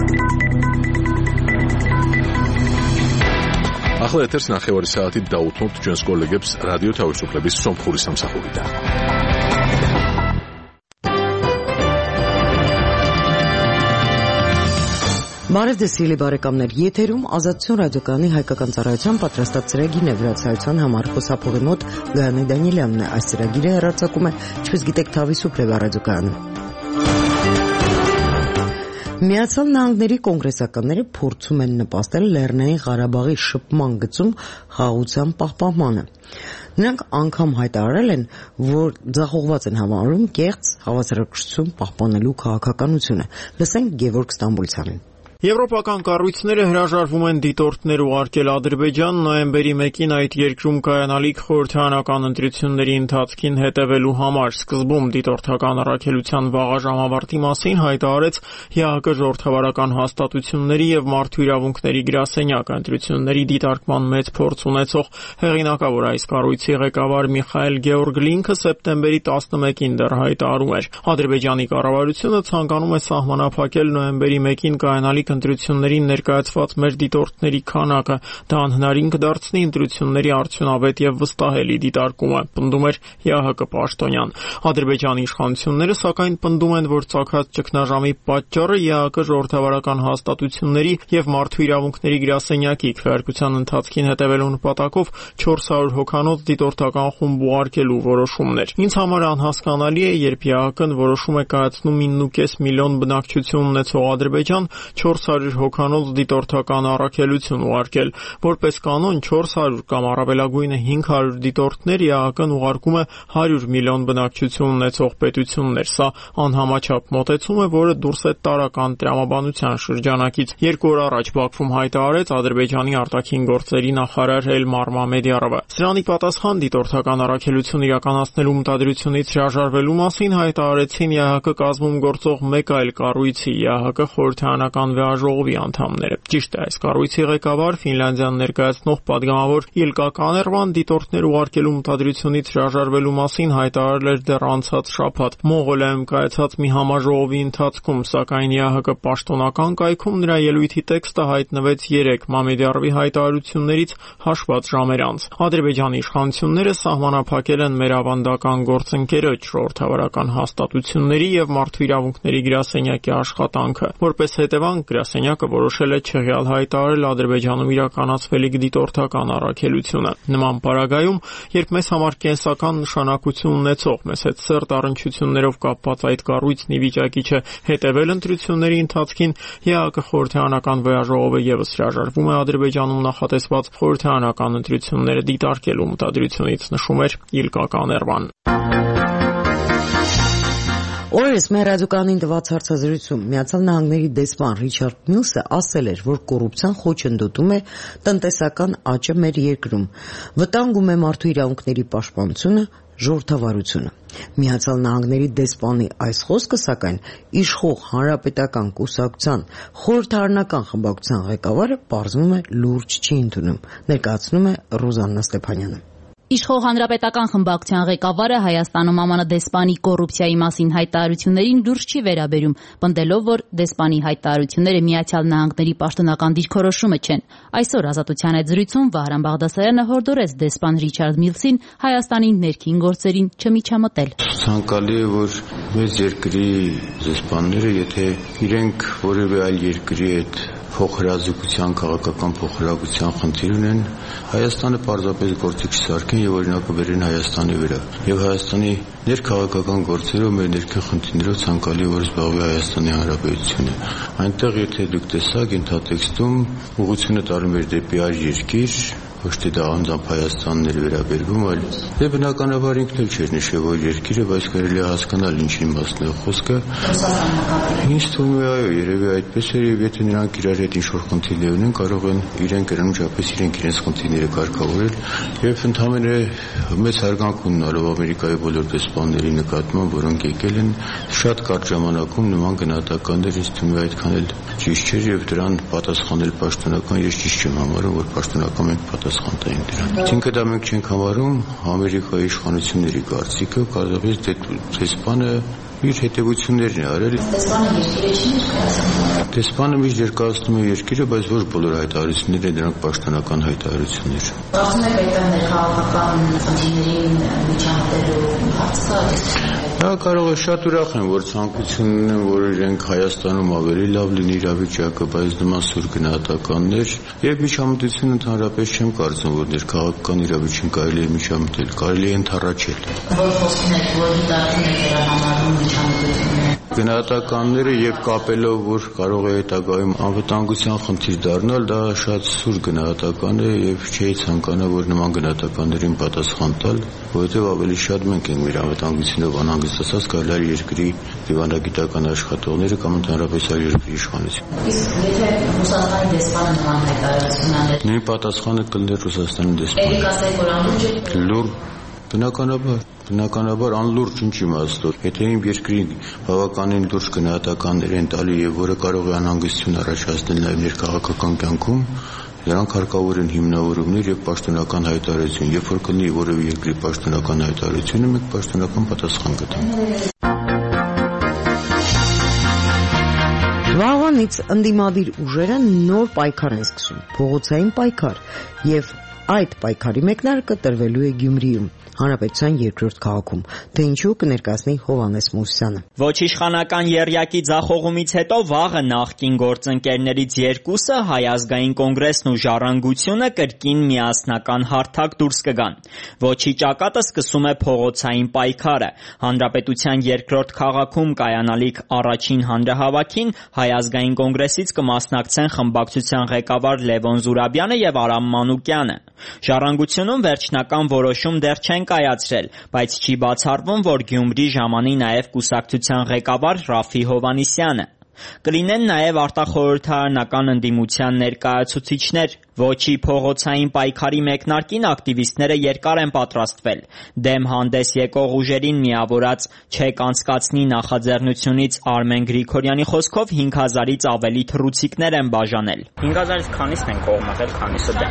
ახლა ეთერს ნახევარი საათით დაუთმობთ ჩვენს კოლეგებს რადიო თავისუფლების სომხური სამსახურიდან. Բարև բարեկամներ, եթերում ազատություն ռադիոկայանի հայկական ծառայության պատրաստած ծրագիրն է, վրացայության համար խոսափողի մոտ Գայանե Դանիելյանն է։ Այս ծրագիրը հեռարձակում է, ինչպես գիտեք, Թավիսուփլե ռադիոկայանում։ Միացյալ Նահանգների կոնգրեսականները փորձում են նպաստել Լեռնային Ղարաբաղի շփման գծում խաղաղության պահպանմանը։ Նրանք անգամ հայտարարել են, որ ձախողված են համարում կեղծ հավասարակշռություն պահպանելու քաղաքականությունը։ Լսենք Գևորգ Ստամբուլցյանին։ Եվրոպական կառույցները հրաժարվում են դիտորդներ ուղարկել Ադրբեջան նոյեմբերի 1-ին այդ երկրում կայանալիք խորհրդարանական ընտրությունների ընթացքին հետևելու համար։ Սկզբում դիտորդական առաքելության վաղաժամ ավարտի մասին հայտարարեց ՀԱԿ ժողովրդավարական հաստատությունների եւ մարդու իրավունքների գրասենյակը։ Ընտրությունների դիտարկման մեծ փորձ ունեցող հեղինակավոր այս կառույցի ղեկավար Միխայել Գեորգլինքը սեպտեմբերի 11-ին դեռ հայտարարում էր. Ադրբեջանի կառավարությունը ցանկանում է սահմանափակել նոյեմբերի 1-ին կայանալիք ընտրություններին ներկայացված մեր դիտորդների քանակը, դա անհնարին կդարձնի ընտրությունների արդյունավետ եւ վստահելի դիտարկումը, պնդում էր ՀԱԿ պաշտոնյան։ Ադրբեջանի իշխանությունները սակայն պնդում են, որ ծագած ճգնաժամի պատճառը ՀԱԿ ժողովրդավարական հաստատությունների եւ մարդու իրավունքների գրասենյակի քվեարկության ընթացքին հետևելու նպատակով 400 հոգանոց դիտորդական խումբ ուղարկելու որոշումն էր։ Ինձ համար անհասկանալի է, երբ ՀԱԿ-ն որոշում է կայացնում 9.5 միլիոն բնակչություն ունեցող Ադրբեջան 400 հոգանոց դիտորդական առաքելություն ուղարկել։ Որպես կանոն 400 կամ առավելագույնը 500 դիտորդներ ՀԱԿ-ն ուղարկում է 100 միլիոն բնակչություն ունեցող պետություններ։ Սա անհամաչափ մոտեցում է, որը դուրս է տարրական տրամաբանության շրջանակից։ 2 օր առաջ Բաքվում հայտարարեց Ադրբեջանի արտաքին գործերի նախարար Էլմար Մամեդյարովը։ Սրանի պատասխան դիտորդական առաքելություն իրականացնելու մտադրությունից հրաժարվելու մասին հայտարարեցին ՀԱԿ կազմում գործող մեկ այլ կառույցի ՀԱԿ խորհրդարանական վեաժողովի անդամները։ Ճիշտ է, այս կառույցի ղեկավար Ֆինլանդիան ներկայացնող падգամավոր Իլկա Կաներվան դիտորդներ ուղարկելու մտադրությունից հրաժարվելու մասին հայտարարել էր դեռ անցած շաբաթ Մոնղոլիայում կայացած մի համաժողովի ընթացքում, սակայն ՀԱԿ պաշտոնական կայքում նրա ելույթի տեքստը հայտնվեց 3 Մամեդյարովի հայտարարություններից հաշված ժամեր անց։ Ադրբեջանի իշխանությունները սահմանափակել են մեր ավանդական գործընկերոջ ժողովրդավարական հաստատությունների եւ մարդու իրավունքների գրասենյակի աշխատանքը։ Որպես հետևանք գրասենյակը որոշել է չեղյալ հայտարարել Ադրբեջանում իրականացվելիք դիտորդական առաքելությունը։ Նման պարագայում, երբ մեզ համար կենսական նշանակություն ունեցող, մեզ հետ սերտ առնչություններով կապված այդ կառույցն ի վիճակի չէ հետևել ընտրությունների ընթացքին, ՀԱԿ խորհրդարանական վեաժողովը եւս հրաժարվում է Ադրբեջանում նախատեսված խորհրդարանական ընտրությունները դիտարկելու մտադրությունից, նշում էր Իլկա Կաներվան։ Օրերս մեր ռադիոկայանին տված հարցազրույցում Միացյալ Նահանգների դեսպան Ռիչարդ Միլսը ասել էր, որ կոռուպցիան խոչընդոտում է տնտեսական աճը մեր երկրում, վտանգում է մարդու իրավունքների պաշտպանությունը, ժողովրդավարությունը։ Միացյալ Նահանգների դեսպանի այս խոսքը, սակայն, իշխող հանրապետական կուսակցության խորհրդարանական խմբակցության ղեկավարը պարզվում է լուրջ չի ընդունում, ներկայացնում է Ռուզաննա Ստեփանյանը։ Իշխող հանրապետական խմբակցության ղեկավարը Հայաստանում ԱՄՆ դեսպանի կոռուպցիայի մասին հայտարարություններին լուրջ չի վերաբերում, պնդելով, որ դեսպանի հայտարարությունները Միացյալ Նահանգների պաշտոնական դիրքորոշումը չեն։ Այսօր Ազատության հետ զրույցում Վահրամ Բաղդասարյանը հորդորեց դեսպան Ռիչարդ Միլսին Հայաստանի ներքին գործերին չմիջամտել։ Ցանկալի է, որ մեծ երկրի դեսպանները, եթե իրենք որևէ այլ երկրի հետ փոխհրաձգության, քաղաքական փոխհրաձգության խնդիր ունեն, Հայաստանը պարզապես գործիք չսարքեն եւ օրինակը բերեն Հայաստանի վրա։ Եվ Հայաստանի ներքաղաքական գործերով, մեր ներքին խնդիրներով ցանկալի որ զբաղվի Հայաստանի Հանրապետությունը։ Այնտեղ եթե դուք տեսաք ենթատեքստում ուղղությունը տարում էր դեպի այլ երկիր, ոչ թե դա անձամբ Հայաստանն էր վերաբերվում, այլ դե բնականաբար ինքն էլ չէր նշել որ երկիրը, բայց կարելի է հասկանալ ինչի մասն է խոսքը։ Ինձ թվում է այո, երևի այդպես է, եւ եթե նրանք իրար հետ ինչ-որ խնդիրներ ունեն, կարող են իրենք անմիջապես իրենց խնդիրները կարգավորել եւ ընդհանրապես մեծ հարգանք ունենալով Ամերիկայի բոլոր դեսպանների նկատմամբ, որոնք եկել են շատ կարճ ժամանակում նման գնահատականներ, ինձ թվում է այդքան էլ ճիշտ չէր եւ դրան պատասխանել պաշտոնական ես ճիշտ չեմ համարում, որ պաշտոնական մենք պատասխան տային դրան։ Ինքը դա մենք չենք համարում Ամերիկայի իշխանությունների կարծիքը, կարծես դեսպանը իր հետևություններն է արել։ Դեսպանը միշտ ներկայացնում է երկիրը, բայց ոչ բոլոր հայտարարությունները դրանք պաշտոնական հայտարարություններ։ Կարծում եք այդ ներքաղաքական խնդիրներին միջամտելու հարց կա։ Դա կարող է շատ ուրախ են, որ ցանկություն ունեն, որ իրենք Հայաստանում ավելի լավ լինի իրավիճակը, բայց նման սուր գնահատականներ եւ միջամտություն ընդհանրապես չեմ կարծում, որ ներքաղաքական իրավիճակին կարելի է միջամտել, կարելի է ընդառաջել։ Որ խոսքն է, որ դարձին է վերահանարում միջամտությունները։ Գնահատականները եւ կապելով, որ կարող է հետագայում անվտանգության խնդիր դառնալ, դա շատ սուր գնահատական է եւ չի ցանկանա, որ նման գնահատականներին պատասխան տալ, որովհետեւ ավելի շատ մենք ենք մեր անվտանգությունով անհանգստացած կարելի է երկրի դիվանագիտական աշխատողները կամ ընդհանրապես այլ երկրի իշխանությունը։ Իսկ եթե Ռուսաստանի դեսպանը նման հայտարարություն աներ, նույն պատասխանը կլներ Ռուսաստանի դեսպանը։ Էլի կասեք, որ անլուրջ է։ Լուր, բնականաբար անլուրջ ինչ իմաստով։ Եթե իմ երկրի բավականին լուրջ գնահատականներ են տալի եւ որը կարող է անհանգստություն առաջացնել նաեւ ներքաղաքական կյանքում, դրանք հարկավոր են հիմնավորումներ եւ պաշտոնական հայտարարություն։ Երբ որ կլինի որևէ երկրի պաշտոնական հայտարարությունը, մենք պաշտոնական պատասխան կտանք։ Վաղվանից ընդդիմադիր ուժերը նոր պայքար են սկսում, փողոցային պայքար, եւ այդ պայքարի մեկնարկը տրվելու է Գյումրիում, Հանրապետության երկրորդ քաղաքում, թե ինչու կներկայացնի Հովհաննես Մովսյանը։ Ոչ իշխանական եռյակի ձախողումից հետո վաղը նախկին գործընկերներից երկուսը Հայ ազգային կոնգրեսն ու Ժառանգությունը կրկին միասնական հարթակ դուրս կգան։ Ոչի ճակատը սկսում է փողոցային պայքարը։ Հանրապետության երկրորդ քաղաքում կայանալիք առաջին հանրահավաքին Հայ ազգային կոնգրեսից կմասնակցեն խմբակցության ղեկավար Լևոն Զուրաբյանը եւ Արամ Մանուկյանը։ Ժառանգությունում վերջնական որոշում դեռ չեն կայացրել, բայց չի բացառվում, որ Գյումրի ժամանի նաև կուսակցության ղեկավար Ռաֆի Հովհաննիսյանը։ Կլինեն նաև արտախորհրդարանական ընդդիմության ներկայացուցիչներ։ Ոչի փողոցային պայքարի մեկնարկին ակտիվիստները երկար են պատրաստվել։ Դեմ հանդես եկող ուժերին միավորած չեք անցկացնի նախաձեռնությունից Արմեն Գրիգորյանի խոսքով 5000-ից ավելի թռուցիկներ են բաժանել։ 5000-ից քանիսն են կողմել, քանիսը դեմ։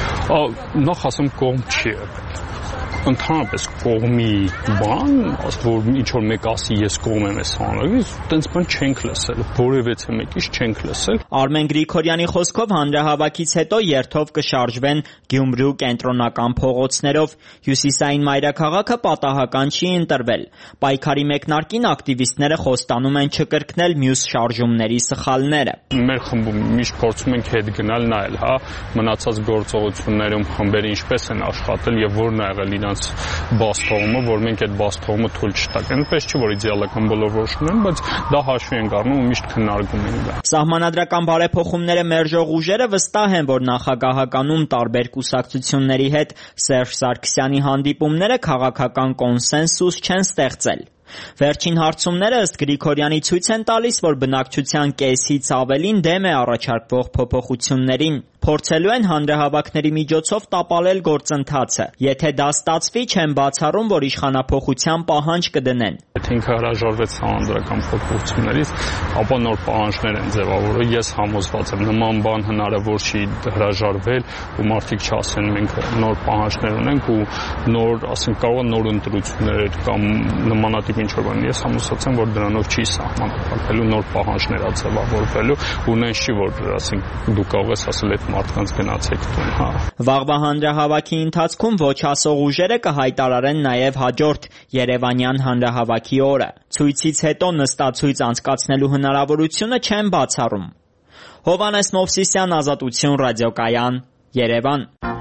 Նախ ասեմ կողմ չի եղել։ Ընդհանրապես կողմի բան, որ ինչ որ մեկ ասի ես կողմ եմ ես հանրագից, տենց բան չենք լսել, որևէ մեկից չենք լսել։ Արմեն Գրիգորյանի խոսքով հանրահավաքից հետո երթով կշարժվեն Գյումրու կենտրոնական փողոցներով, հյուսիսային մայրաքաղաքը պատահական չի ընտրվել։ Պայքարի մեկնարկին ակտիվիստները խոստանում են չկրկնել մյուս շարժումների սխալները։ Մեր խմբում միշտ փորձում ենք հետ գնալ նայել, մնացած գործողություններում խմբերը ինչպես են աշխատել եւ որն ա եղել իրենց բաց թողումը, որ մենք այդ բաց թողումը թույլ չտանք։ Այնպես չի, որ իդեալական բոլոր որոշումներ են, բայց դա հաշվի ենք առնում ու միշտ քննարկում ենք դա։ Սահմանադրական բարեփոխումները մերժող ուժերը վստահ են, որ նախագահականում տարբեր կուսակցությունների հետ Սերժ Սարգսյանի հանդիպումները քաղաքական կոնսենսուս չեն ստեղծել։ Վերջին հարցումները ըստ Գրիգորյանի ցույց են տալիս, որ բնակչության կեսից ավելին դեմ է առաջարկվող փոփոխություններին։ Փորձելու են հանրահավաքների միջոցով տապալել գործընթացը։ Եթե դա ստացվի, չեն բացառում, որ իշխանափոխության պահանջ կդնեն։ Եթե ինքը հրաժարվեց համանդրական փոփոխություններից, ապա նոր պահանջներ են ձևավորել։ Ես համոզված եմ, նման բան հնարավոր չի հրաժարվել ու մարդիկ չասեն մենք նոր պահանջներ ունենք ու նոր, ասենք, կարող է նոր ընտրություններ կամ նմանատիպ ինչ-որ բան։ Ես համոզված եմ, որ դրանով չի սահմանափակվելու, նոր պահանջներ ա ձևավորվելու ու նենց չի, որ ասենք դու կարող ես ասել այդ մարդկանց գնացեք տուն, Վաղվա հանրահավաքի ընթացքում ոչ ասող ուժերը կհայտարարեն նաև հաջորդ Երևանյան հանրահավաքի օրը։ Ցույցից հետո նստացույց անցկացնելու հնարավորությունը չեն բացառում։ Հովհաննես Մովսիսյան, Ազատություն ռադիոկայան, Երևան։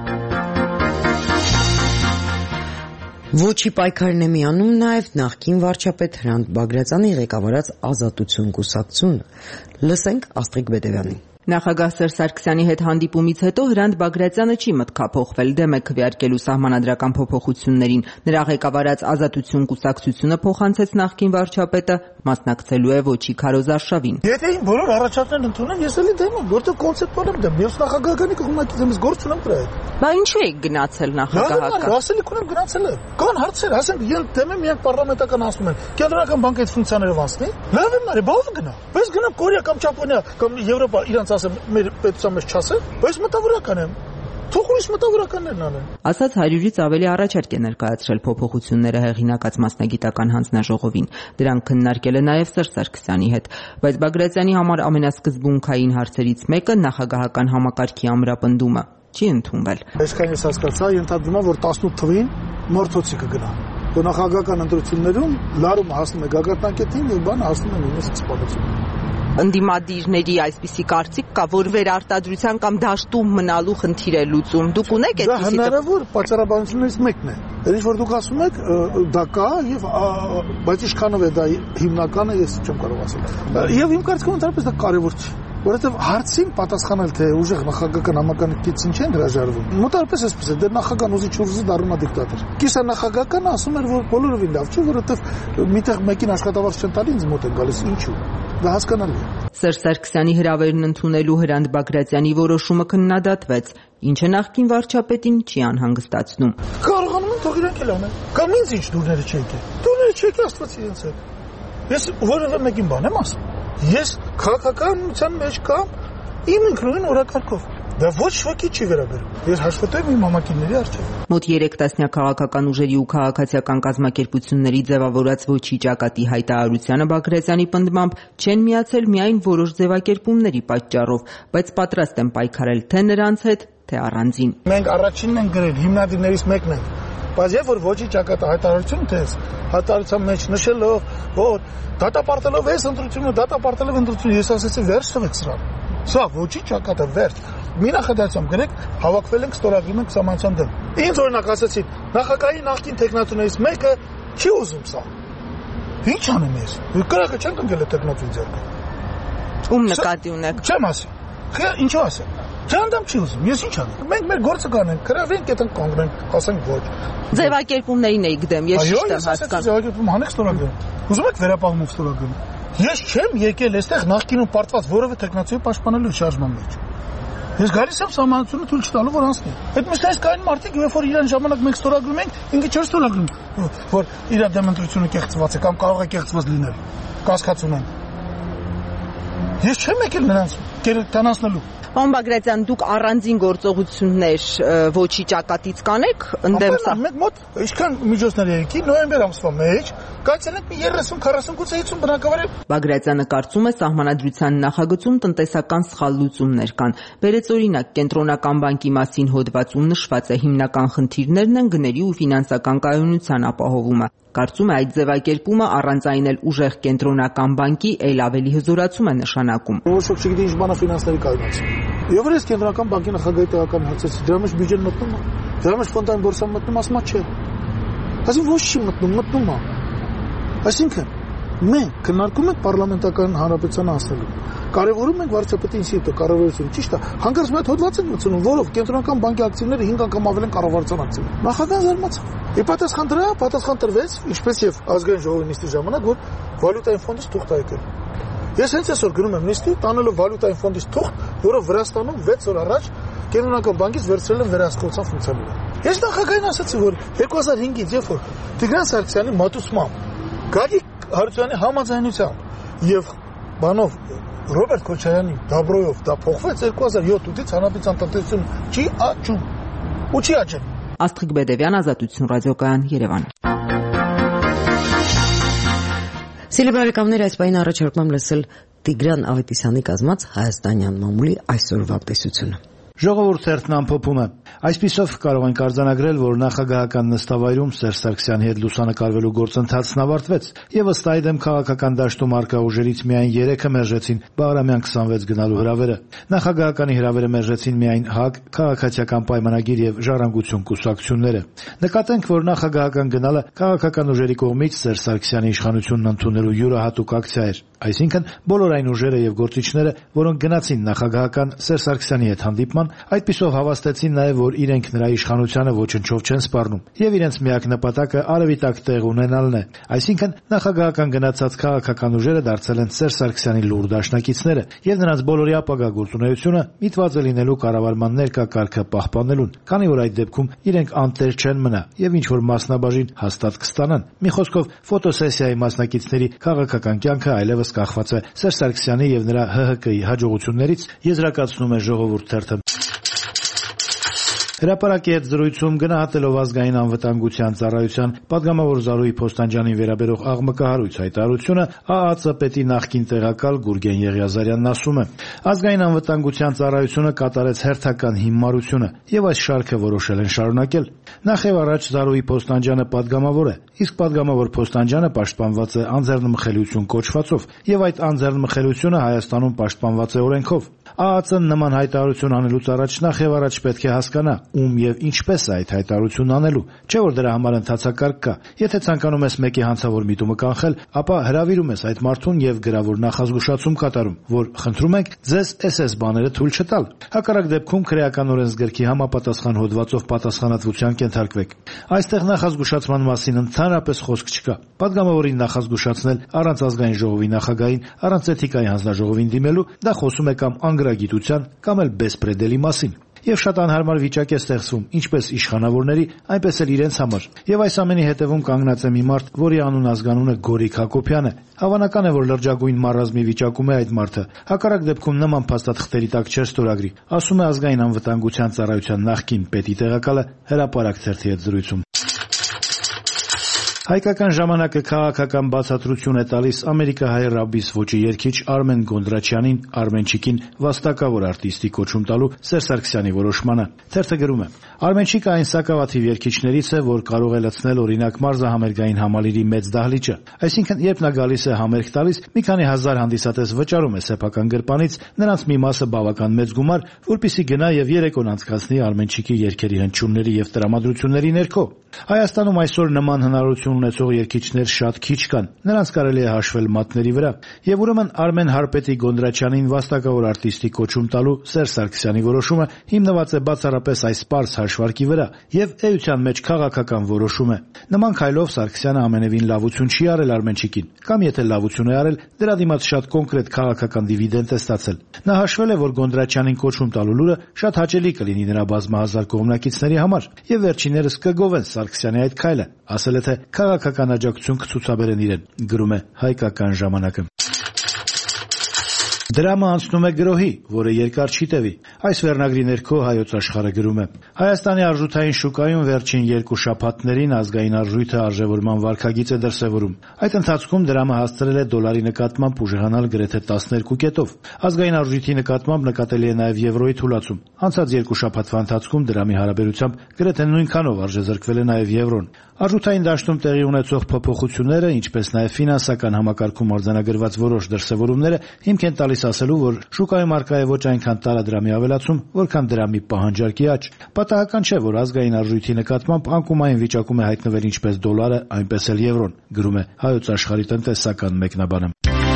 Ոչի պայքարին է միանում նաև նախկին վարչապետ Հրանտ Բագրատյանի ղեկավարած Ազատություն կուսակցությունը։ Լսենք Աստղիկ Բեդևյանին։ Նախագահ Սերժ Սարգսյանի հետ հանդիպումից հետո Հրանտ Բագրատյանը չի մտքափոխվել, դեմ է քվեարկելու սահմանադրական փոփոխություններին։ Նրա ղեկավարած Ազատություն կուսակցությունը փոխանցեց նախկին վարչապետը, մասնակցելու է Ոչի Քարոզ արշավին։ Եթե իմ բոլոր առաջարկներն ընդունեն, ես էլի դեմ եմ, որտեղ կոնցեպտուալ եմ դեմ։ Ես նախագահականի կողմնակից եմ, գործ ունեմ դրա հետ։ Բա ինչու եք գնացել նախագահական։ Ասելիք ունեմ գնացել եմ։ Կան հարցեր, ասենք, ես դեմ եմ, միայն պարլամենտական ասում են։ Կենտրոնական բանկը այդ ֆունկցիաներով անցնի։ Լավ եմ, բարի, բաղ գնա։ Բայց գնամ Կորեա կամ Ճապոնիա կամ Եվրոպա, իրանց ասեմ, մեր պետության մեջ չասեն, բայց մտավորական եմ։ Թող ուրիշ մտավորականներն անեն։ Ասաց 100-ից ավելի առաջարկ է ներկայացրել փոփոխությունները հեղինակած մասնագիտական հանձնաժողովին։ Դրանք քննարկել է նաև Սերժ Սարգսյանի հետ, բայց Բագրատյանի համար ամենասկզբունքային հարցերից մեկը նախագահական համակարգի ամրապնդումը չի ընդունվել։ Այսքան ես հասկացա, ենթադրում եմ, որ 18 թվին մորթոցի կգնա։ Որ նախագահական ընտրություններում լարումը հասնում է գագաթնակետին եւ բանը հասնում է նույնիսկ սպանություն։ Ընդդիմադիրների այսպիսի կարծիք կա, որ վերարտադրության կամ դաշտում մնալու խնդիր է լուծում։ Դուք ունեք այդպիսի։ Դա հնարավոր պատճառաբանություններից մեկն է։ Ինչ որ դուք ասում եք, դա կա եւ բայց ինչքանով է դա հիմնականը, ես չեմ կարող ասել։ Եվ իմ կարծիքով ընդհանրապես դա կարեւոր չէ, որովհետեւ հարցին պատասխանել թե ուժեղ նախագահական համակարգից ինչ են հրաժարվում։ Մոտարպես էսպես է, դեռ նախագահան ուզի չուզի դառնում է դիկտատոր։ Կիսա նախագահականը ասում էր, որ բոլորովին լավ չէ, որովհետեւ միտեղ մեկին աշխատավարձ չեն տալի, ինձ մոտ են գալիս, ինչու։ Դա հասկանալի է։ Սերժ Սարգսյանի հրավերն ընդունելու Հրանտ Բագրատյանի որոշումը քննադատվեց, ինչը նախկին վարչապետին չի անհանգստացնում։ Կարողանում են թող իրենք էլ անեն։ Կամ ինձ ինչ դուրները չեք։ Դուրները չեք Աստված իրենց հետ։ Ես որևէ մեկին բան եմ ասում։ Ես քաղաքականության մեջ կամ իմ ինքնուրույն օրակարգով։ Դա ոչ ոքի չի վերաբերում։ Ես հաշվետվեմ իմ մամակիների առջև։ Մոտ 3 տասնյակ քաղաքական ուժերի ու քաղաքացիական կազմակերպությունների ձևավորած ոչի ճակատի հայտարարությանը Բագրատյանի պնդմամբ չեն միացել միայն որոշ ձևակերպումների պատճառով, բայց պատրաստ են պայքարել թե նրանց հետ, թե առանձին։ Մենք առաջինն ենք գրել, հիմնադիրներից մեկն ենք։ Բայց երբ որ ոչի ճակատը հայտարարություն տես, հայտարարության մեջ նշելով, որ դատապարտելով այս ընտրությունը, դատապարտելով ընտրությունը, ես ասեցի վերջ տվեք սրան։ Սա ոչի ճակատը վերջ։ Մի նախադասությամբ գրեք, հավաքվել ենք, ստորագրում ենք սահմանության դեմ։ Ինձ օրինակ ասացին, նախագահի նախկին տեխնատուներից մեկը չի ուզում սա։ Ինչ անեմ ես։ Կրակը չենք ընկել է տեխնատուի ձեռքը։ Ում նկատի ունեք։ Չեմ ասի։ Ինչու ասեմ։ Չանդամ չի ուզում, ես ինչ անեմ։ Մենք մեր գործը կանենք, գրավենք, այդտեղ կանգնենք, ասենք ոչ։ Ձևակերպումներին եք դեմ, ես ճիշտ եմ հասկանում։ Ձևակերպում հանեք ստորագրում։ Ուզում եք վերապահումով ստորագրում։ Ես չեմ եկել այստեղ նախկինում պարտված որևէ տեխնացիայի պաշտպանելու շարժման մեջ։ Ես գալիս եմ սահմանությունը թույլ չտալու, որ անցնի։ Այդ միշտ կային մարդիկ, երբ որ իրան ժամանակ մենք ստորագրում ենք, ինքը չէր ստորագրում, որ իր դեմ ընտրությունը կեղծված է կամ կարող է կեղծված լինել։ Կասկած ունեն։ Ես չեմ եկել նրանց կերտանացնելու։ Պարոն Բագրատյան, դուք առանձին գործողություններ ոչի ճակատից կանեք ընդդեմ սա։ Մենք մոտ ինչքան միջոցներ եկի նոյեմբեր ամսվա մեջ կայացել ենք 30-40 բնակավարի։ Բագրատյանը կարծում է սահմանադրության նախագծում տնտեսական սխալ լուծումներ կան։ Բերեց օրինակ կենտրոնական բանկի մասին հոդվածում նշված է հիմնական խնդիրներն են գների ու ֆինանսական կայունության ապահովումը։ Կարծում է այդ ձևակերպումը առանց այն էլ ուժեղ կենտրոնական բանկի էլ ավելի հզորացում է նշանակում։ Ոչ ոք չգիտի ինչ բան է ֆինանսների կայունացում։ Եվ ես կենտրոնական բանկի նախագահի տեղական հացեցի, դրա մեջ բյուջեն մտնում է, դրա մեջ ֆոնդային բորսան մտնում, ասում չէ։ Այսինքն ոչ չի մտնում է։ Այսինքն մենք քննարկում ենք պարլամենտական հանրապետության անցնելու։ Կարևորում ենք վարչապետի ինստիտուտը, կառավարությունը, ճիշտ է։ Հանկարծ մի հատ հոդված են մտցնում, որով կենտրոնական բանկի ակցիաները 5 անգամ ավելի են կառավարության ակցիաները։ Նախագահան զարմացավ։ Ի պատասխան դրա, պատասխան տրվեց, ինչպես եւ ազգային ժողովի նիստի ժամանակ, որ վալյուտային ֆոնդից թուղթ է եկել։ Ես հենց այսօր գնում եմ նիստի, տանելով վալյուտային ֆոնդից թուղթ, որը Վրաստանում 6 օր առաջ կենտրոնական բանկից վերցրել են վերահսկողության ֆունկցիաները։ Ես նախագահին ասացի, որ 2005-ից երբ որ Տիգրան Սարգսյանի մատուցմամբ Գագիկ Հարությունյանի համաձայնությամբ եւ բանով Ռոբերտ Քոչարյանի դաբրոյով դա փոխվեց 2007-ից հանրապետության տնտեսությունը չի աճում ու չի աճել։ Աստղիկ Բեդևյան, Ազատություն ռադիոկայան, Երևան։ Սիրելի բարեկամներ, այս պահին առաջարկում եմ լսել Տիգրան Ավետիսյանի կազմած հայաստանյան մամուլի այսօրվա տեսությունը։ Ժողովուրդ թերթն ամփոփում է. Այսպիսով կարող ենք արձանագրել, որ նախագահական նստավայրում Սերժ Սարգսյանի հետ լուսանկարվելու գործընթացն ավարտվեց, եւ ըստ այդմ քաղաքական դաշտում արկա ուժերից միայն 3-ը մերժեցին Բաղրամյան 26 գնալու հրավերը։ Նախագահականի հրավերը մերժեցին միայն ՀԱԿ, Քաղաքացիական պայմանագիր եւ Ժառանգություն կուսակցությունները։ Նկատենք, որ նախագահական գնալը քաղաքական ուժերի կողմից Սերժ Սարգսյանի իշխանությունն ընդունելու յուրահատուկ ակցիա էր, այսինքն բոլոր այն ուժերը եւ գործիչները, որոնք գնացին նախագահական Սերժ Սարգսյանի հետ հանդիպման, այդպիսով հավաստեցին նաև, որ իրենք նրա իշխանությանը ոչնչով չեն սպառնում եւ իրենց միակ նպատակը արևի տակ տեղ ունենալն է, այսինքն նախագահական գնացած քաղաքական ուժերը դարձել են Սերժ Սարգսյանի լուր դաշնակիցները եւ նրանց բոլորի ապագա գործունեությունը միտված է լինելու կառավարման ներկա կարգը պահպանելուն, քանի որ այդ դեպքում իրենք անտեր չեն մնա եւ ինչ որ մասնաբաժին հաստատ կստանան։ Մի խոսքով ֆոտոսեսիայի մասնակիցների քաղաքական կյանքը այլևս կախված է Սերժ Սարգսյանի եւ նրա ՀՀԿ-ի հաջողություններից, եզրակացնում է Ժողովուրդ թերթը։ Հրապարակի հետ զրույցում գնահատելով ազգային անվտանգության ծառայության պատգամավոր Զարուհի Փոստանջյանին վերաբերող աղմկահարույց հայտարարությունը ԱԱԾ պետի նախկին տեղակալ Գուրգեն Եղիազարյանն ասում է. ազգային անվտանգության ծառայությունը կատարեց հերթական հիմարությունը եւ այս շարքը որոշել են շարունակել։ Նախ եւ առաջ Զարուհի Փոստանջյանը պատգամավոր է, իսկ պատգամավոր Փոստանջյանը պաշտպանված է անձեռնմխելիություն կոչվածով եւ այդ անձեռնմխելիությունը Հայաստանում պաշտպանված է օրենքով։ ԱԱԾ-ն նման հայտարարություն անելուց առաջ նախ եւ առաջ պետք է հասկանա ում եւ ինչպես է այդ հայտարարությունն անելու, չէ որ դրա համար ընթացակարգ կա։ Եթե ցանկանում ես մեկի հանցավոր միտումը կանխել, ապա հրավիրում ես այդ մարդուն եւ գրավոր նախազգուշացում կատարում, որ խնդրում ենք ձեզ SS բաները թույլ չտալ։ Հակառակ դեպքում քրեական օրենսգրքի համապատասխան հոդվածով պատասխանատվության կենթարկվեք։ Այստեղ նախազգուշացման մասին ընդհանրապես խոսք չկա։ Պատգամավորին նախազգուշացնել առանց ազգային ժողովի նախագահին, առանց էթիկայի հանձնաժողովին դիմելու, դա խոսում է կամ անգրագիտության, կամ էլ բեսպրեդելի մասին։ Եվ շատ անհարմար վիճակ է ստեղծվում ինչպես իշխանավորների, այնպես էլ իրենց համար։ Եվ այս ամենի հետևում կանգնած է մի մարդ, որի անուն ազգանունը Գորիկ Հակոբյան է։ Հավանական է, որ լրջագույն մարազմի վիճակում է այդ մարդը։ Հակառակ դեպքում նման փաստաթղթերի տակ չէր ստորագրի, ասում է ազգային անվտանգության ծառայության նախկին պետի տեղակալը Հրապարակ թերթի հետ զրույցում։ Հայկական ժամանակը քաղաքական բացատրություն է տալիս ամերիկահայ ռաբիս ոճի երգիչ Արմեն Գոնդրաչյանին, Արմենչիկին վաստակավոր արտիստի կոչում տալու Սերժ Սարգսյանի որոշմանը։ Թերթը գրում է. Արմենչիկը այն սակավաթիվ երգիչներից է, որ կարող է լցնել օրինակ մարզահամերգային համալիրի մեծ դահլիճը։ Այսինքն, երբ նա գալիս է համերգ տալիս, մի քանի հազար հանդիսատես վճարում է սեփական գրպանից, նրանց մի մասը բավական մեծ գումար, որպեսզի գնա եւ երեկոն անցկացնի Արմենչիկի երգերի հնչյունների եւ տրամադրությունների ներքո։ Հայաստանում այսօր նման հնարավորություն ունեցող երգիչներ շատ քիչ կան, նրանց կարելի է հաշվել մատների վրա։ Եվ ուրեմն Արմեն Հարպետի Գոնդրաչյանին վաստակավոր արտիստի կոչում տալու Սերժ Սարգսյանի որոշումը հիմնված է բացառապես այս պարզ հաշվարկի վրա եւ էության մեջ քաղաքական որոշում է։ Նման քայլով Սարգսյանը ամենևին լավություն չի արել Արմենչիկին, կամ եթե լավություն է արել, դրա դիմաց շատ կոնկրետ քաղաքական դիվիդենդ է ստացել։ Նա հաշվել է, որ Գոնդրաչյանին կոչում տալու լուրը շատ հաճելի կլինի նրա բազմահազար կողմնակիցների համար եւ վերջիններս կգովեն Սարգսյանի այդ քայլը, ասել է թե քաղաքական աջակցություն կցուցաբերեն իրեն, գրում է Հայկական ժամանակը։ Դրամը անցնում է գրոհի, որը երկար չի տևի։ Այս վերնագրի ներքո Հայոց աշխարհը գրում է. Հայաստանի արժութային շուկայում վերջին 2 շաբաթներին ազգային արժույթը արժևորման վարքագիծ է դրսևորում։ Այդ ընթացքում դրամը հասցրել է դոլարի նկատմամբ ուժեղանալ գրեթե 12 կետով։ Ազգային արժույթի նկատմամբ նկատելի է նաև եվրոյի թուլացում։ Անցած 2 շաբաթվա ընթացքում դրամի հարաբերությամբ գրեթե նույնքանով արժեզրկվել է նաև եվրոն։ Արժութային դաշտում տեղի ունեցող փոփոխությունները, ինչպես նաև ֆինանսական համակարգում արձանագրված որոշ դրսևորումները հիմք են տալիս ասելու, որ շուկայում առկա է ոչ այնքան տարադրամի ավելացում, որքան դրամի պահանջարկի աճ։ Պատահական չէ, որ ազգային արժույթի նկատմամբ անկումային վիճակում է հայտնվել ինչպես դոլարը, այնպես էլ եվրոն, գրում է Հայոց աշխարհի տնտեսական մեկնաբանը։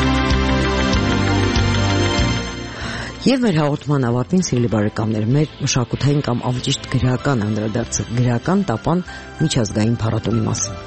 Եվ մեր հաղորդման ավարտին, սիրելի բարեկամներ, մեր մշակութային կամ ավելի ճիշտ գրական անդրադարձը գրական տապան միջազգային փառատոնի մասին։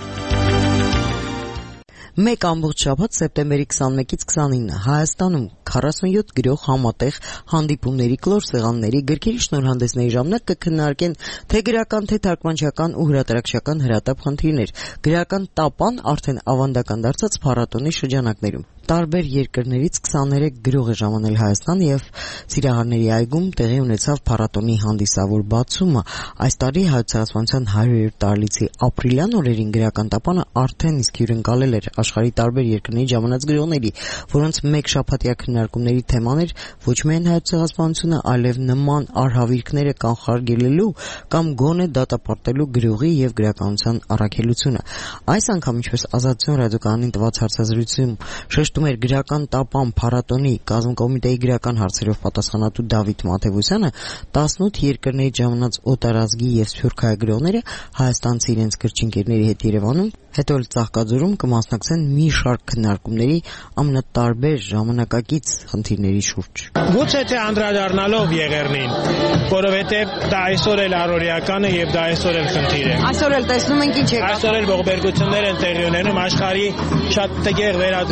Մեկ ամբողջ շաբաթ սեպտեմբերի 21-ից 29-ը Հայաստանում 47 գրող համատեղ հանդիպումների, կլոր սեղանների, գրքերի շնորհանդեսների ժամանակ կքննարկեն թե գրական, թե թարգմանչական ու հրատարակչական հրատապ խնդիրներ։ Գրական տապան արդեն ավանդական դարձած փառատոնի շրջանակներում։ Տարբեր երկրներից 23 գրող է ժամանել Հայաստան եւ Սիրահարների այգում տեղի ունեցավ փառատոնի հանդիսավոր բացումը։ Այս տարի Հայաստանության 100-րդ տարելիցի ապրիլյան օրերին գրական տապանը արդեն իսկ հյուրընկալել էր աշխարհի տարբեր երկրների ժամանած գրողների, որոնց մեկ շաբաթյա քննարկումների թեման էր ոչ միայն հայոց ցեղասպանությունը, այլև նման արհավիրքները կանխարգելելու կամ գոնե դատապարտելու գրողի եւ գրականության առաքելությունը։ Այս անգամ, ինչպես Ազատություն ռադիոկայանին տված հարցազրույցում շեշտում էր գրական տապան փառատոնի կազմկոմիտեի գրական հարցերով պատասխանատու Դավիթ Մաթևոսյանը, 18 երկրների ժամանած օտարազգի եւ սփյուռքահայ գրողները հայաստանցի իրենց գրչընկերների հետ Երևանում, հետո էլ Ծաղկաձորում կմասնակցեն մի շարք քննարկումների ամենատարբեր ժամանակակից խնդիրների շուրջ։ Գուցե թե անդրադառնալով Եղեռնին, որովհետեւ դա այսօր էլ առօրեական է եւ դա այսօր էլ խնդիր է։ Այսօր էլ տեսնում ենք ինչ է։ Այսօր էլ ողբերգություններ են տեղի ունենում, աշխարհի շատ տեղ վերաձևում է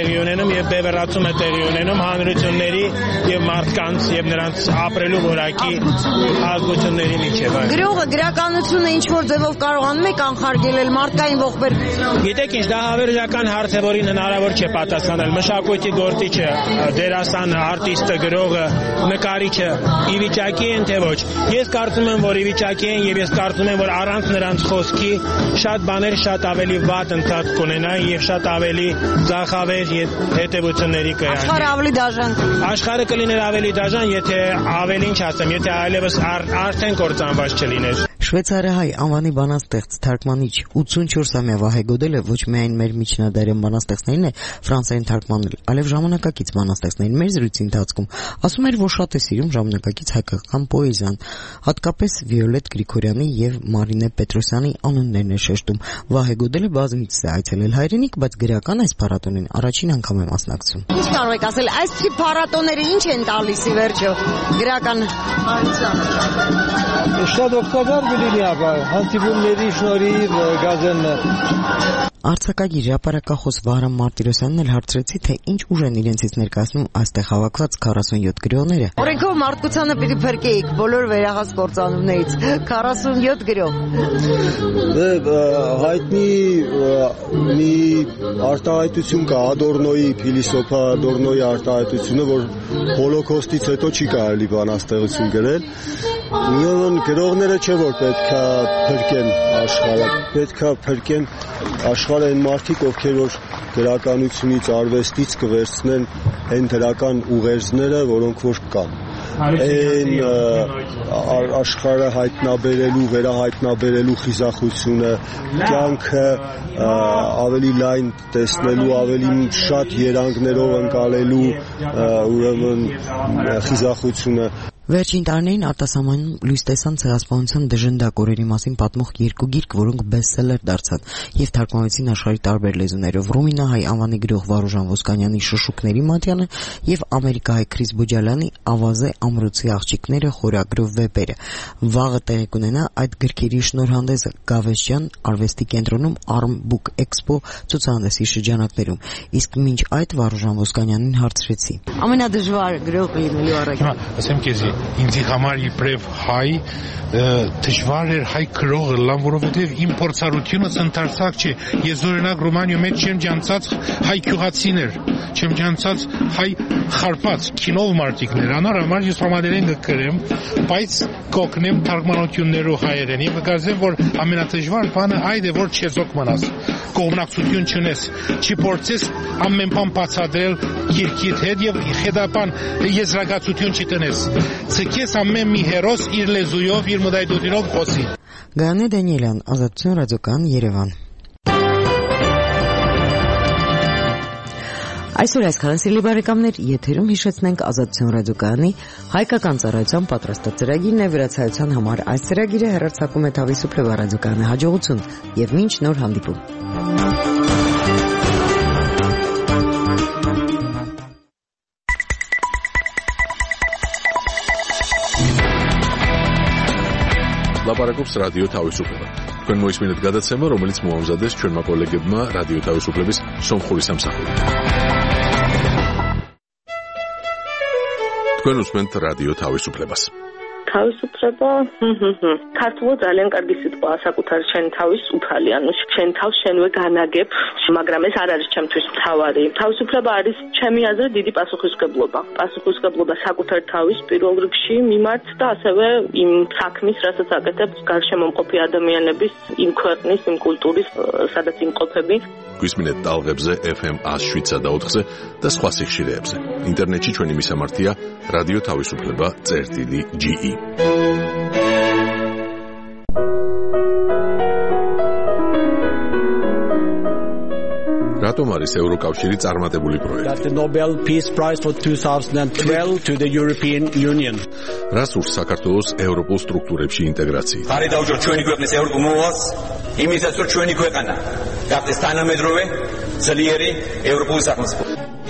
տեղի ունենում եւ բևեռացում է տեղի ունենում հանրությունների եւ մարդկանց եւ նրանց ապրելու որակի ազգությունների միջեւ։ Գրողը գրականությունը ինչ որ ձևով կարողանում է կանխարգելել մարդկային ողբեր։ Գիտեք ինչ, դա հավերժական հարց է, որին հնարավոր չէ պատասխանել։ Մշակույթի գործիչը, դերասանը, արտիստը, գրողը, նկարիչը ի վիճակի են թե ոչ։ Ես կարծում եմ, որ ի վիճակի են եւ ես կարծում եմ, որ առանց նրանց խոսքի շատ բաներ շատ ավելի վատ ընթացք կունենան եւ շատ ավելի ձախավեր հետեւությունների կյանքի։ Աշխարհը ավելի դաժան։ Աշխարհը կլիներ ավելի դաժան, եթե ավելին չասեմ, եթե այլևս արդեն կործանված չլիներ։ Շվեյցարահայ անվանի բանաստեղծ թարգմանիչ 84-ամյա Վահե Գոդելը ոչ միայն մեր միջնադարյան բանաստեղծներին է ֆրանսերեն թարգմանել, այլև ժամանակակից բանաստեղծներին մեր զրույցի ընթացքում ասում էր, որ շատ է սիրում ժամանակակից հայկական պոեզիան, հատկապես Վիոլետ Գրիգորյանի եւ Մարինե Պետրոսյանի անուններն է շեշտում։ Վահե Գոդելը բազմիցս է այցելել հայրենիք, բայց գրական այս փառատոնին առաջին անգամ է մասնակցում։ Ինչ կարող եք ասել, այս տիպ փառատոները ինչ են տալիս ի վերջո գրական հարցը։ Շատ օգտակար կլինի, հանդիպումների շնորհիվ գազեն։ Արձակագիր հրապարակախոս Վահրամ Մարտիրոսյանն էլ հարցրեցի, թե ինչ ուժ են իրենցից ներկայացնում այստեղ հավաքված 47 գրողները։ Օրենքով մարդկությանը պիտի փրկեիք բոլոր վերահաս կործանումներից։ 47 գրող։ Հայտնի մի արտահայտություն կա Ադորնոյի, փիլիսոփա Ադորնոյի արտահայտությունը, որ հոլոկոստից հետո չի կարելի բանաստեղծություն գրել։ Ուրեմն գրողները չէ որ պետքա փրկեն աշխարհը, պետքա փրկեն աշխարհը այն մարդիկ, ովքեր որ գրականությունից, արվեստից կվերցնեն այն դրական ուղերձները, որոնք որ կան։ Այն աշխարհը հայտնաբերելու, վերահայտնաբերելու խիզախությունը, կյանքը ավելի լայն տեսնելու, ավելի շատ երանգներով ընկալելու ուրեմն խիզախությունը։ Վերջին տարիներին արտասահմանում լույս տեսան ցեղասպանության դժնդակ օրերի մասին պատմող երկու գիրք, որոնք բեսթսելեր դարձան եւ թարգմանվեցին աշխարհի տարբեր լեզուներով։ Ռումինահայ անվանի գրող Վարուժան Ոսկանյանի Շշուկների մատյանը եւ ամերիկահայ Քրիս Բոջալյանի Ավազե ամրոցի աղջիկները խորագրով վեպերը։ Վաղը տեղի կունենա այդ գրքերի շնորհանդեսը Գավեշյան արվեստի կենտրոնում Arm Book Expo ցուցահանդեսի շրջանակներում։ Իսկ մինչ այդ Վարուժան Ոսկանյանին հարցրեցի. Ամենադժվար գրող լինելու առաջին։ Ասեմ քեզ ինձ համար իբրև հայ դժվար էր հայ գրողը լան, որովհետև իմ փորձառությունս ընդարձակ չէ։ Ես օրինակ Ռումանիայում չեմ ջանցած հայ գյուղացիներ, չեմ ջանցած հայ խարպած քինով մարտիկներ, անոր համար ես համադրեն կգրեմ, բայց կօգնեմ թարգմանություններով հայերեն։ Եվ կգազեմ, որ ամենադժվար բանը այդ է, որ չեզոք մնաս, կողմնակցություն չունես, չփորձես ամեն բան բացատրել երկիդ հետ եւ հետապան եզրակացություն չտնես։ Ցկես ամեն մի հերոս իր լեզուով, իր մտայտությունով խոսի։ Գայանե Դանիելյան, Ազատություն ռադիոկայան, Երևան։ Այսօր այսքան, սիրելի բարեկամներ, եթերում հիշեցնենք Ազատություն ռադիոկայանի հայկական ծառայության պատրաստած ծրագիրն է վրացայության համար։ Այս ծրագիրը հեռարձակում է Թավիսուփլեվա ռադիոկայանի հաջողություն եւ մինչ նոր հանդիպում։ Լապարակობს ռադիո Թավիսուփլեվա։ Քան մոյս մինուտ գադացեմը, რომელიც մոամզադես ჩვენ մակոլեգებმა ռադիո Թավիսուփլեვის սոմխորի სამსახური։ Თქვენ უსმენთ რადიო თავისუფლებას. თავისუფლება, ქართულად ძალიან კარგი სიტყვაა საკუთარ შენ თავის უფალი, ანუ შენ თავს შენვე განაგებ, მაგრამ ეს არ არის ჩემთვის მთავარი. თავისუფლება არის ჩემი აზრით დიდი პასუხისმგებლობა. პასუხისმგებლობა საკუთარ თავის პირველ რიგში მიმართ და ასევე იმ საქმის, რასაც აკეთებს გარშემომყოფი ადამიანების, იმ ქვეყნის, იმ კულტურის, სადაც იმყოფები. გვისმინეთ ტალღებზე FM 107.4-ზე და სხვა სიხშირეებზე. ინტერნეტში ჩვენი მისამართია რადიო თავისუფლება.ge. რატომ არის ევროკავშირი წარმატებული პროექტი? The Nobel Peace Prize for 2012 to the European Union. რას ურს საქართველოს ევროპულ სტრუქტურებში ინტეგრაცია? ხარი დაუჯო ჩვენი ქვეყნის ევროპულ მოვალს, იმისაც რომ ჩვენი ქვეყანა გახდეს თანამედროვე, ძლიერი ევროპული სახელმწიფო.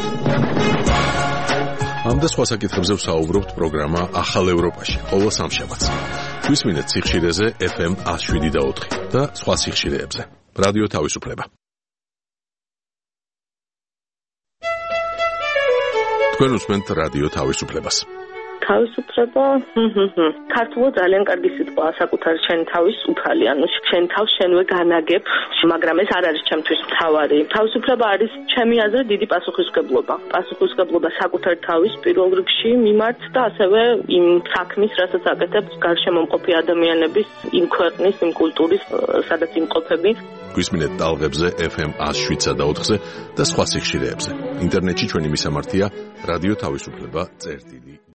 ამ და სხვა საკითხებზე ვსაუბრობთ პროგრამა ახალ ევროპაში, ყოველ სამშაბათს. გვისმინეთ სიხშირეზე FM 107.4 და სხვა სიხშირეებზე. რადიო თავისუფლება. თქვენ უსმენთ რადიო თავისუფლებას. თავისუფლება ქართულად ძალიან კარგი სიტყვაა საკუთარ შენ თავის უფალი, ანუ შენ თავს შენვე განაგებ, მაგრამ ეს არ არის ჩემთვის მთავარი. თავისუფლება არის ჩემი აზრით დიდი პასუხისმგებლობა. პასუხისმგებლობა საკუთარ თავის პირველ რიგში მიმართ და ასევე იმ საქმის, რასაც აკეთებ გარშემო მყოფი ადამიანების, იმ ქვეყნის, იმ კულტურის, სადაც იმყოფები. გვისმინეთ ტალღებზე FM 107.4-ზე და სხვა სიხშირეებზე. ინტერნეტში ჩვენი მისამართია რადიო თავისუფლება წერტილი